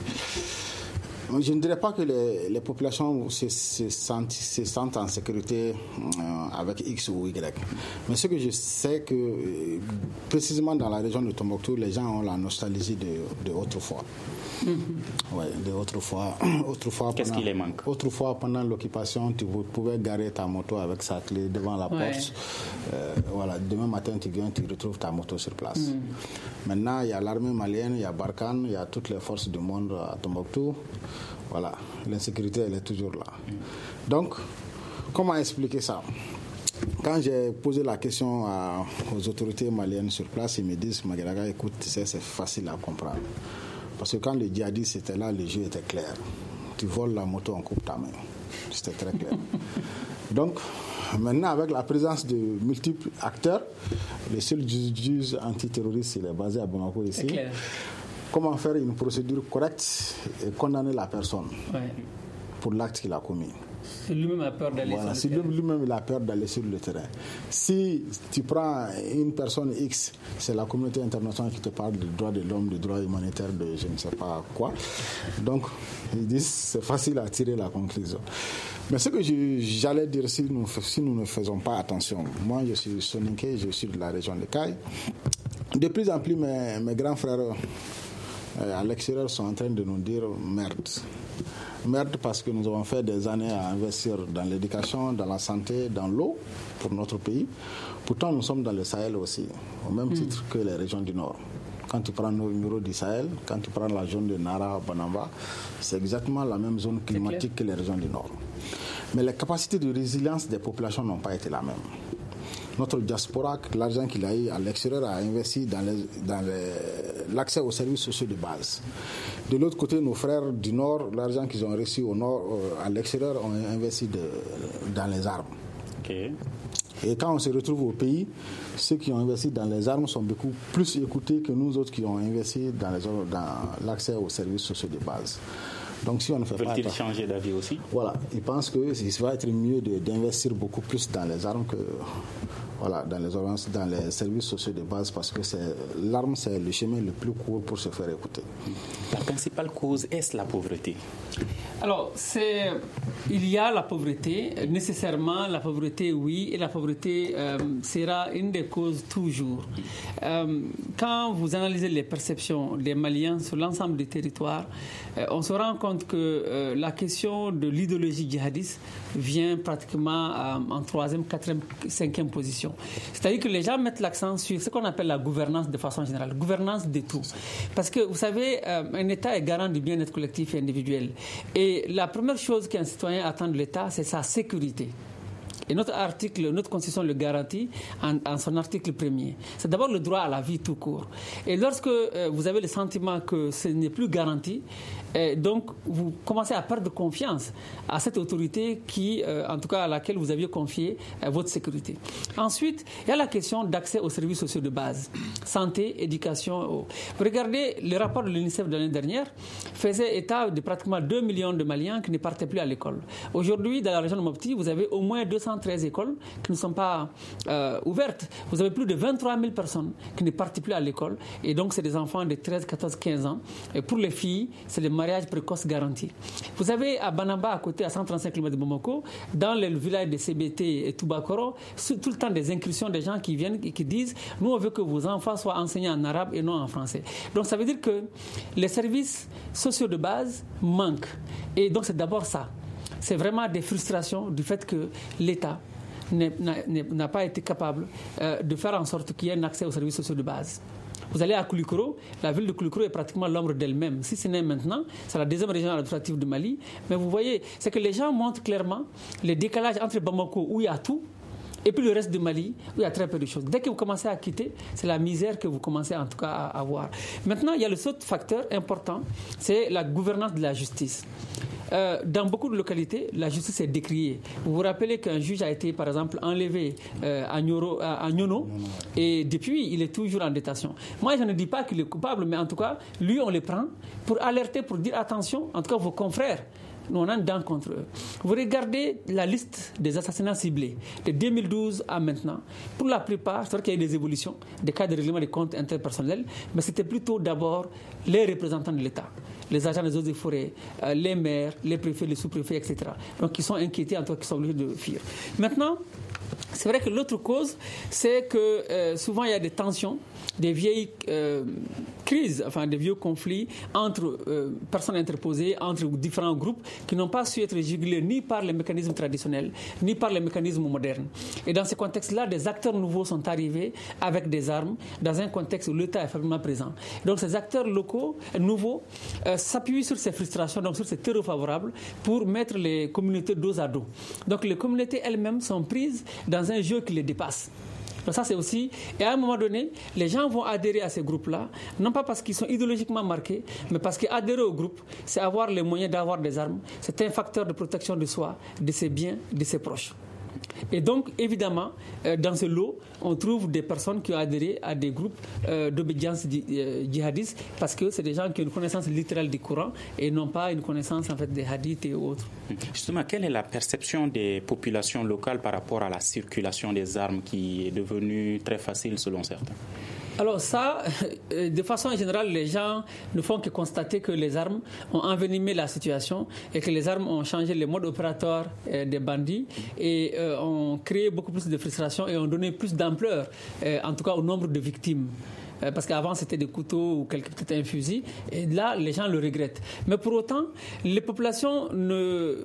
E: Je ne dirais pas que les, les populations se, se, sentent, se sentent en sécurité euh, avec X ou Y. Mais ce que je sais que, euh, précisément dans la région de Tombouctou, les gens ont la nostalgie de, de autrefois. Mm-hmm. Ouais, de autrefois. autrefois
B: Qu'est-ce
E: pendant,
B: qui les manque?
E: Autrefois, pendant l'occupation, tu pouvais garer ta moto avec sa clé devant la porte. Ouais. Euh, voilà, demain matin, tu viens, tu retrouves ta moto sur place. Mm. Maintenant, il y a l'armée malienne, il y a Barkhane, il y a toutes les forces du monde à Tombouctou. Voilà, l'insécurité, elle est toujours là. Donc, comment expliquer ça? Quand j'ai posé la question à, aux autorités maliennes sur place, ils me disent, Magaraga, écoute, tu sais, c'est facile à comprendre. Parce que quand le djihadiste était là, le jeu était clair. Tu voles la moto, on coupe ta main. C'était très clair. Donc, maintenant, avec la présence de multiples acteurs, le seul juge antiterroriste, il est basé à Bamako ici. Comment faire une procédure correcte et condamner la personne ouais. pour l'acte qu'il a commis.
C: Si lui-même a peur d'aller
E: voilà,
C: sur
E: si
C: le terrain.
E: Si lui-même il a peur d'aller sur le terrain. Si tu prends une personne X, c'est la communauté internationale qui te parle du droit de l'homme, du droit humanitaire, de je ne sais pas quoi. Donc, ils disent c'est facile à tirer la conclusion. Mais ce que je, j'allais dire, si nous, si nous ne faisons pas attention, moi je suis Soninké, je suis de la région de Kaï. De plus en plus, mes, mes grands frères à l'extérieur sont en train de nous dire merde. Merde parce que nous avons fait des années à investir dans l'éducation, dans la santé, dans l'eau pour notre pays. Pourtant, nous sommes dans le Sahel aussi, au même mmh. titre que les régions du Nord. Quand tu prends nos numéros du Sahel, quand tu prends la zone de Nara, Banamba, c'est exactement la même zone climatique que les régions du Nord. Mais les capacités de résilience des populations n'ont pas été la même. Notre diaspora, l'argent qu'il a eu à l'extérieur, a investi dans, les, dans les, l'accès aux services sociaux de base. De l'autre côté, nos frères du Nord, l'argent qu'ils ont reçu au Nord, à l'extérieur, ont investi de, dans les armes.
B: Okay.
E: Et quand on se retrouve au pays, ceux qui ont investi dans les armes sont beaucoup plus écoutés que nous autres qui ont investi dans, les, dans l'accès aux services sociaux de base. Donc si on ne fait
B: Veulent-ils
E: pas...
B: changer d'avis aussi?
E: Voilà, ils pensent qu'il va être mieux de, d'investir beaucoup plus dans les armes que voilà, dans, les, dans les services sociaux de base parce que c'est, l'arme, c'est le chemin le plus court pour se faire écouter.
B: La principale cause, est-ce la pauvreté?
C: Alors, c'est, il y a la pauvreté, nécessairement la pauvreté, oui, et la pauvreté euh, sera une des causes toujours. Euh, quand vous analysez les perceptions des Maliens sur l'ensemble du territoire, euh, on se rend compte que euh, la question de l'idéologie djihadiste vient pratiquement euh, en troisième, quatrième, cinquième position. C'est-à-dire que les gens mettent l'accent sur ce qu'on appelle la gouvernance de façon générale, gouvernance de tout. Parce que, vous savez, euh, un État est garant du bien-être collectif et individuel. Et la première chose qu'un citoyen attend de l'État, c'est sa sécurité. Et notre article, notre constitution le garantit en, en son article premier. C'est d'abord le droit à la vie tout court. Et lorsque euh, vous avez le sentiment que ce n'est plus garanti, et donc vous commencez à perdre confiance à cette autorité qui, euh, en tout cas à laquelle vous aviez confié euh, votre sécurité. Ensuite, il y a la question d'accès aux services sociaux de base, santé, éducation. Oh. Vous regardez, le rapport de l'UNICEF de l'année dernière faisait état de pratiquement deux millions de Maliens qui ne partaient plus à l'école. Aujourd'hui, dans la région de Mopti, vous avez au moins deux cent treize écoles qui ne sont pas euh, ouvertes. Vous avez plus de vingt-trois mille personnes qui ne partent plus à l'école. Et donc, c'est des enfants de treize, quatorze, quinze ans. Et pour les filles, c'est les mariage précoce garanti. Vous avez à Banamba, à côté, à cent trente-cinq kilomètres de Bamako, dans le village de C B T et Toubakoro, tout le temps des incursions des gens qui viennent et qui disent « Nous, on veut que vos enfants soient enseignés en arabe et non en français ». Donc, ça veut dire que les services sociaux de base manquent. Et donc, c'est d'abord ça. C'est vraiment des frustrations du fait que l'État n'a pas été capable euh, de faire en sorte qu'il y ait un accès aux services sociaux de base. Vous allez à Koulikoro, la ville de Koulikoro est pratiquement l'ombre d'elle-même. Si ce n'est maintenant, c'est la deuxième région administrative de Mali. Mais vous voyez, c'est que les gens montrent clairement le décalage entre Bamako, où il y a tout, et puis le reste de Mali, où il y a très peu de choses. Dès que vous commencez à quitter, c'est la misère que vous commencez en tout cas à avoir. Maintenant, il y a le autre facteur important, c'est la gouvernance de la justice. Euh, dans beaucoup de localités, la justice est décriée. Vous vous rappelez qu'un juge a été, par exemple, enlevé euh, à, Nyoro, à Nyono, et depuis, il est toujours en détention. Moi, je ne dis pas qu'il est coupable, mais en tout cas, lui, on le prend pour alerter, pour dire attention, en tout cas, vos confrères. Nous, on a une dent contre eux. Vous regardez la liste des assassinats ciblés de deux mille douze à maintenant. Pour la plupart, c'est vrai qu'il y a eu des évolutions, des cas de règlement des comptes interpersonnels, mais c'était plutôt d'abord les représentants de l'État, les agents des eaux et forêts, euh, les maires, les préfets, les sous-préfets, et cetera. Donc, qui sont inquiétés, en tout cas, qui sont obligés de fuir. Maintenant, c'est vrai que l'autre cause, c'est que euh, souvent il y a des tensions, des vieilles euh, crises, enfin des vieux conflits entre euh, personnes interposées, entre différents groupes qui n'ont pas su être jugulés ni par les mécanismes traditionnels, ni par les mécanismes modernes. Et dans ce contexte-là, des acteurs nouveaux sont arrivés avec des armes, dans un contexte où l'État est fermement présent. Donc ces acteurs locaux, nouveaux, euh, s'appuient sur ces frustrations, donc sur ces terreaux favorables, pour mettre les communautés dos à dos. Donc les communautés elles-mêmes sont prises dans un jeu qui les dépasse. Donc ça, c'est aussi... Et à un moment donné, les gens vont adhérer à ces groupes-là, non pas parce qu'ils sont idéologiquement marqués, mais parce qu'adhérer au groupe, c'est avoir les moyens d'avoir des armes. C'est un facteur de protection de soi, de ses biens, de ses proches. Et donc, évidemment, euh, dans ce lot, on trouve des personnes qui ont adhéré à des groupes euh, d'obédience djihadiste parce que c'est des gens qui ont une connaissance littérale du Coran et non pas une connaissance en fait des hadiths et autres.
B: Justement, quelle est la perception des populations locales par rapport à la circulation des armes qui est devenue très facile selon certains?
C: Alors ça, de façon générale, les gens ne font que constater que les armes ont envenimé la situation et que les armes ont changé le mode opératoire des bandits et euh, ont créé beaucoup plus de frustration et ont donné plus d'ampleur, euh, en tout cas au nombre de victimes. Parce qu'avant, c'était des couteaux ou peut-être un fusil. Et là, les gens le regrettent. Mais pour autant, les populations ne...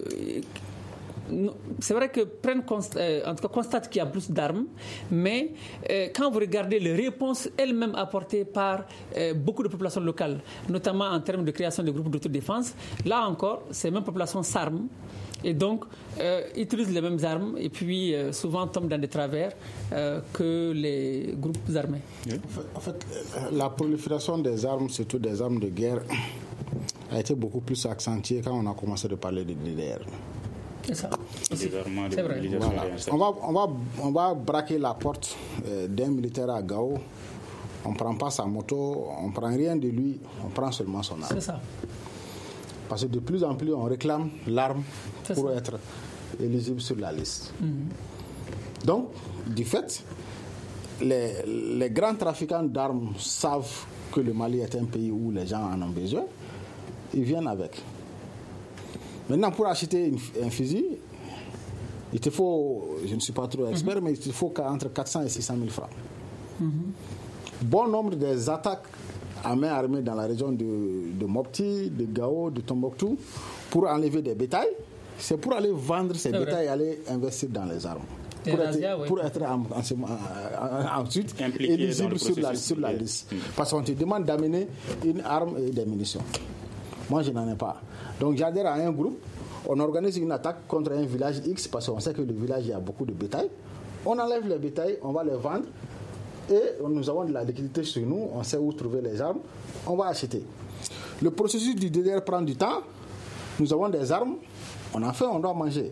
C: C'est vrai que prennent, en tout cas, constatent qu'il y a plus d'armes, mais euh, quand vous regardez les réponses elles-mêmes apportées par euh, beaucoup de populations locales, notamment en termes de création de groupes d'autodéfense, là encore, ces mêmes populations s'arment et donc euh, utilisent les mêmes armes et puis euh, souvent tombent dans des travers euh, que les groupes armés.
E: En fait, la prolifération des armes, surtout des armes de guerre, a été beaucoup plus accentuée quand on a commencé de parler de D D R.
C: C'est ça.
B: C'est vraiment de
E: voilà. on, va, on, va, on va braquer la porte euh, d'un militaire à Gao. On ne prend pas sa moto, on ne prend rien de lui, on prend seulement son arme.
C: C'est ça.
E: Parce que de plus en plus, on réclame l'arme
C: C'est
E: pour
C: ça.
E: être éligible sur la liste.
C: Mm-hmm.
E: Donc, du fait, les, les grands trafiquants d'armes savent que le Mali est un pays où les gens en ont besoin. Ils viennent avec. Maintenant, pour acheter une, un fusil, il te faut, je ne suis pas trop expert, mm-hmm. mais il te faut entre quatre cents et six cent mille francs. Mm-hmm. Bon nombre des attaques à main armée dans la région de, de Mopti, de Gao, de Tombouctou, pour enlever des bétails, c'est pour aller vendre ces
C: c'est
E: bétails
C: vrai.
E: et aller investir dans les armes.
C: Des
E: Pour
C: razzias,
E: être,
C: oui.
E: pour être en, en, en, ensuite
B: Impliqué
E: éligible sur la, sur la
B: oui.
E: liste. Mm. Parce qu'on te demande d'amener une arme et des munitions. Moi, je n'en ai pas. Donc, j'adhère à un groupe. On organise une attaque contre un village X parce qu'on sait que le village, il y a beaucoup de bétail. On enlève les bétails, on va les vendre. Et nous avons de la liquidité sur nous, on sait où trouver les armes, on va acheter. Le processus du D D R prend du temps, nous avons des armes, on a faim, on doit manger.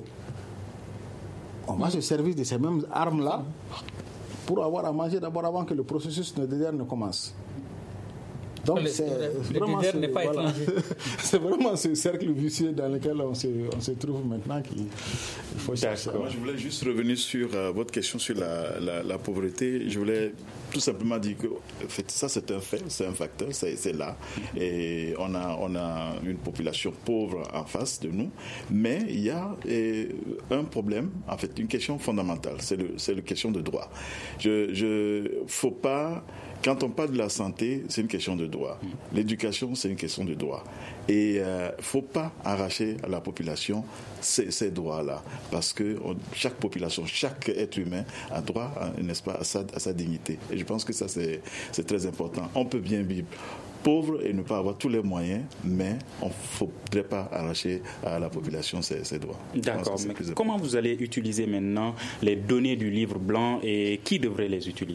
E: On va se servir de ces mêmes armes-là pour avoir à manger d'abord avant que le processus de D D R ne commence. Donc
C: le,
E: c'est
C: le,
E: vraiment,
C: le D D R n'est pas
E: voilà.
C: étranger.
E: C'est vraiment ce cercle vicieux dans lequel on se, on se trouve maintenant qu'il faut chercher.
D: Moi, je voulais juste revenir sur euh, votre question sur la, la, la pauvreté. Je voulais tout simplement dire que en fait, ça, c'est un fait, c'est un facteur, c'est, c'est là. Et on a, on a une population pauvre en face de nous. Mais il y a euh, un problème, en fait, une question fondamentale, c'est le, c'est la question de droit. Je, je, faut pas... Quand on parle de la santé, c'est une question de droit. L'éducation, c'est une question de droit. Et il euh, ne faut pas arracher à la population ces, ces droits-là. Parce que on, chaque population, chaque être humain a droit, à, n'est-ce pas, à sa, à sa dignité. Et je pense que ça, c'est, c'est très important. On peut bien vivre pauvre et ne pas avoir tous les moyens, mais on ne faudrait pas arracher à la population ses, ses droits.
B: D'accord. Mais comment vous allez utiliser maintenant les données du livre blanc et qui devrait les utiliser ?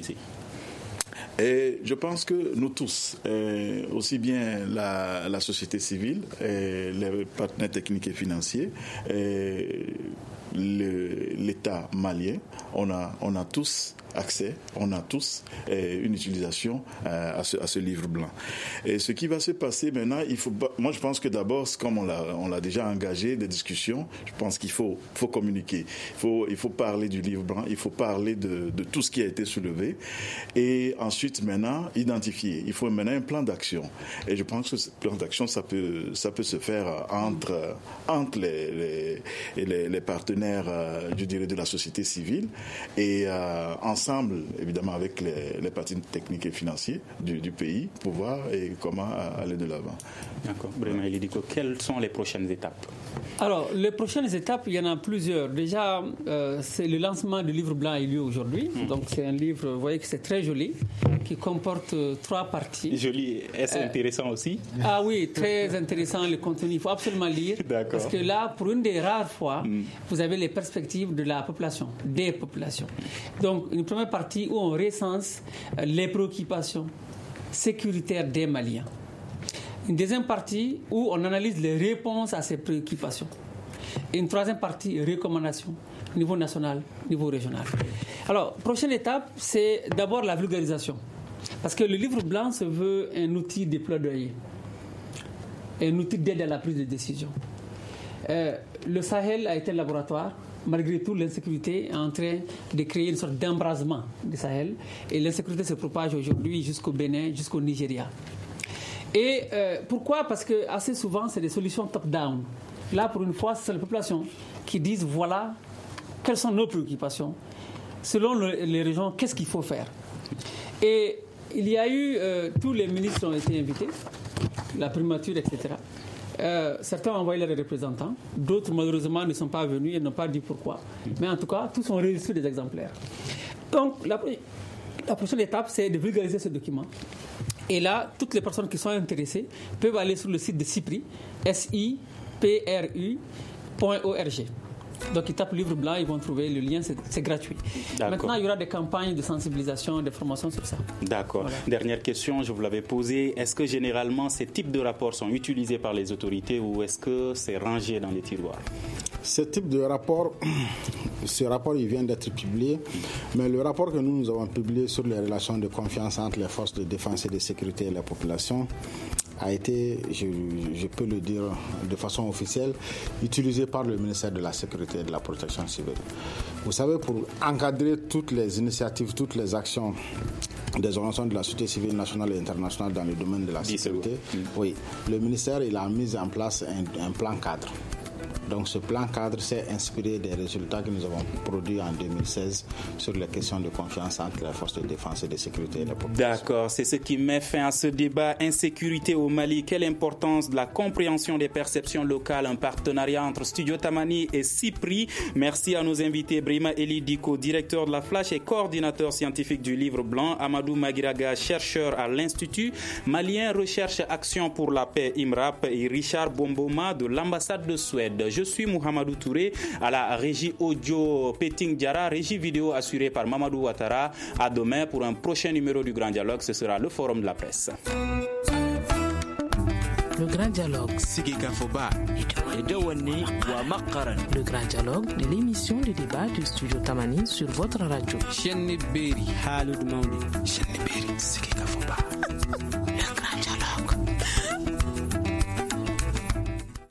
D: Et je pense que nous tous, euh, aussi bien la, la société civile, et les partenaires techniques et financiers, et le, l'État malien, on a, on a tous accès, on a tous euh, une utilisation euh, à, ce, à ce livre blanc. Et ce qui va se passer maintenant, il faut, moi je pense que d'abord, comme on l'a, on l'a déjà engagé, des discussions, je pense qu'il faut, faut communiquer, il faut, il faut parler du livre blanc, il faut parler de, de tout ce qui a été soulevé, et ensuite maintenant identifier. Il faut maintenant un plan d'action. Et je pense que ce plan d'action, ça peut, ça peut se faire entre, entre les, les, les, les partenaires, euh, je dirais, de la société civile et euh, ensemble, évidemment, avec les, les partenaires techniques et financiers du, du pays pour voir et comment aller de l'avant.
B: D'accord. Brema Elidiko, quelles sont les prochaines étapes ?
C: Alors, les prochaines étapes, il y en a plusieurs. Déjà, euh, c'est le lancement du livre blanc a eu lieu aujourd'hui. Mmh. Donc, c'est un livre, vous voyez que c'est très joli, qui comporte euh, trois parties.
B: Joli, est-ce euh, intéressant aussi ?
C: Ah oui, très intéressant le contenu. Il faut absolument lire.
B: D'accord.
C: Parce que là, pour une des rares fois, mmh. vous avez les perspectives de la population, des populations. Donc, une première partie où on recense euh, les préoccupations sécuritaires des Maliens. Une deuxième partie où on analyse les réponses à ces préoccupations. Et une troisième partie, recommandations, niveau national, niveau régional. Alors, prochaine étape, c'est d'abord la vulgarisation. Parce que le livre blanc se veut un outil de plaidoyer, un outil d'aide à la prise de décision. Euh, le Sahel a été un laboratoire. Malgré tout, l'insécurité est en train de créer une sorte d'embrasement du Sahel. Et l'insécurité se propage aujourd'hui jusqu'au Bénin, jusqu'au Nigeria. Et euh, pourquoi ? Parce que assez souvent, c'est des solutions top-down. Là, pour une fois, c'est la population qui disent voilà quelles sont nos préoccupations. Selon le, les régions, qu'est-ce qu'il faut faire ? Et il y a eu, euh, tous les ministres ont été invités, la primature, et cetera. Euh, certains ont envoyé leurs représentants, d'autres malheureusement ne sont pas venus et n'ont pas dit pourquoi. Mais en tout cas, tous ont reçu des exemplaires. Donc, la, la prochaine étape, c'est de vulgariser ce document. Et là, toutes les personnes qui sont intéressées peuvent aller sur le site de SIPRI, S I P R U point org. Donc, ils tapent livre blanc, ils vont trouver le lien, c'est, c'est gratuit. D'accord. Maintenant, il y aura des campagnes de sensibilisation, de formation sur ça.
B: D'accord. Voilà. Dernière question, je vous l'avais posée. Est-ce que généralement, ces types de rapports sont utilisés par les autorités ou est-ce que c'est rangé dans les tiroirs ?
E: Ce type de rapport, ce rapport il vient d'être publié, mais le rapport que nous, nous avons publié sur les relations de confiance entre les forces de défense et de sécurité et la population a été, je, je peux le dire de façon officielle, utilisé par le ministère de la Sécurité et de la Protection civile. Vous savez, pour encadrer toutes les initiatives, toutes les actions des organisations de la société civile nationale et internationale dans le domaine de la sécurité, oui, le ministère il a mis en place un, un plan cadre. Donc ce plan cadre s'est inspiré des résultats que nous avons produits en deux mille seize sur les questions de confiance entre les forces de défense et de sécurité et la population.
B: D'accord, c'est ce qui met fin à ce débat. Insécurité au Mali, quelle importance de la compréhension des perceptions locales, un partenariat entre Studio Tamani et CIPRI. Merci à nos invités, Brima Eli Diko, directeur de la Flash et coordinateur scientifique du Livre Blanc, Amadou Magiraga, chercheur à l'Institut Malien Recherche Action pour la Paix I M R A P et Richard Bomboma de l'ambassade de Suède. Je suis Mohamedou Touré à la régie audio Peting Diara, régie vidéo assurée par Mamadou Ouattara. À demain pour un prochain numéro du Grand Dialogue, ce sera le Forum de la presse.
A: Le Grand Dialogue. Le Grand Dialogue de l'émission de débat du Studio Tamani sur votre radio.